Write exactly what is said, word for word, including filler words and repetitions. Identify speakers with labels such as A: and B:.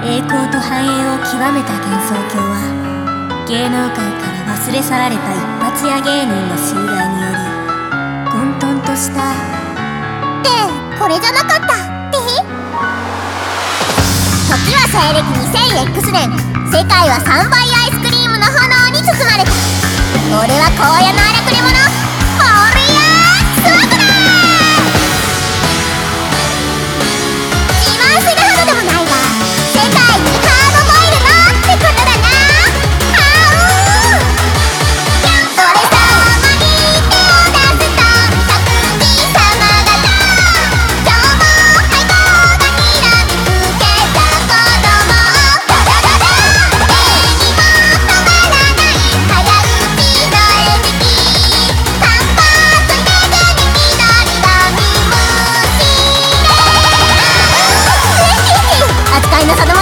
A: 栄光と繁栄を極めた幻想郷は芸能界から忘れ去られた一発屋芸人の襲来により混沌とした。
B: ってこれじゃなかったって時は西暦 にせんエックス 年、世界はさんばいアイスクリームの炎に包まれた。俺は荒野の荒くれ者モーリアスワグだ。自慢するほどでもないが世界にハードボイルのってことだな。あう俺様に手を出すと匠様がと今日も背後がにらみつけた子供をドドドド絵にも止まらない早打ちの餌食パンパーとめげに緑のみむしれ扱いの定